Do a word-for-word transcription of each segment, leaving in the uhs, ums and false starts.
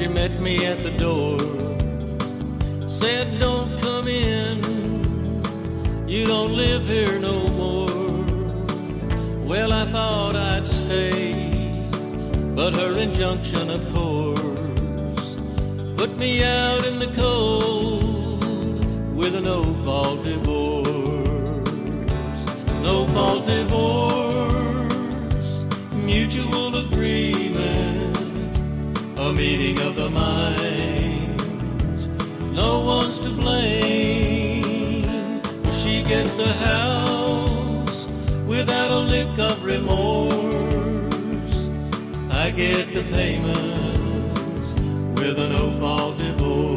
She met me at the door, said, "Don't come in, you don't live here no more." Well, I thought I'd stay, but her injunction, of course, put me out in the cold with a no-fault divorce. No-fault divorce, mutual agreement, a meeting of the minds. No one's to blame. She gets the house without a lick of remorse. I get the payments with a no-fault divorce.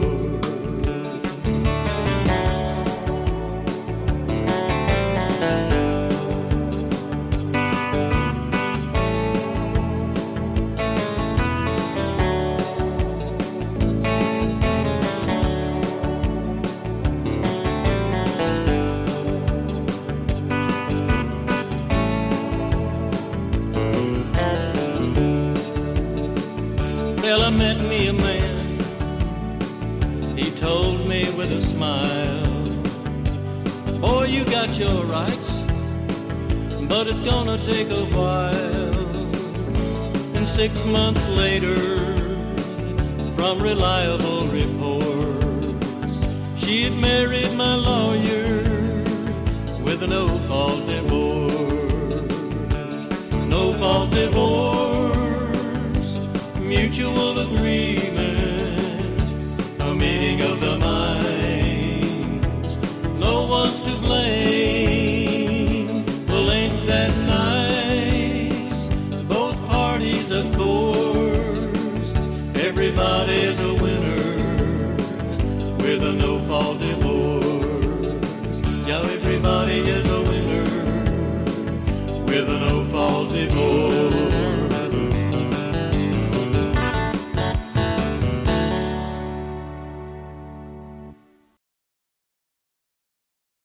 Well, I met me a man, he told me with a smile, "Boy, you got your rights, but it's gonna take a while." And six months later, from reliable reports, she had married my lawyer with a no-fault divorce. No-fault divorce, mutual agreement, a meeting of the minds. No one's to blame. Well, ain't that nice? Both parties, of course. Everybody's a winner with a no-fault divorce.